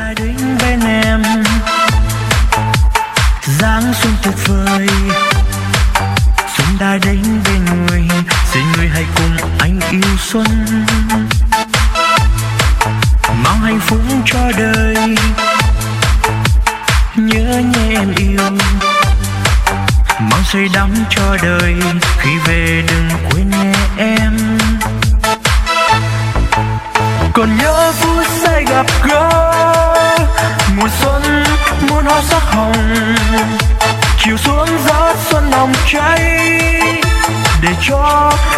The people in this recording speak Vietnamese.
đã đến bên em, dáng xuân tuyệt vời. Xuân đã đến bên người, xin người hãy cùng anh yêu xuân, mang hạnh phúc cho đời. Nhớ nhé em yêu, mang say đắm cho đời. Khi về đừng quên nhé em. Còn nhớ phút giây gặp gỡ, mùa xuân muôn hoa sắc hồng, chiều xuống gió xuân nồng cháy, để cho